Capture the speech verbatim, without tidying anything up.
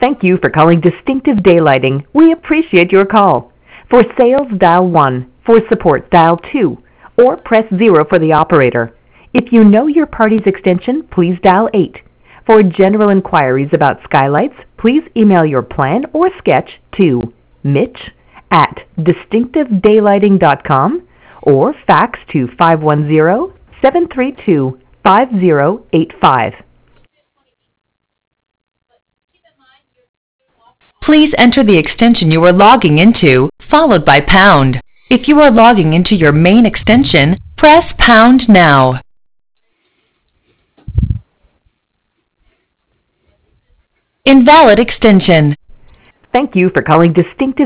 Thank you for calling Distinctive Daylighting. We appreciate your call. For sales, dial one. For support, dial two. Or press zero for the operator. If you know your party's extension, please dial eight. For general inquiries about skylights, please email your plan or sketch to Mitch at distinctive daylighting dot com or fax to five one zero, seven three two, five zero eight five. Please enter the extension you are logging into, followed by pound. If you are logging into your main extension, press pound now. Invalid extension. Thank you for calling Distinctive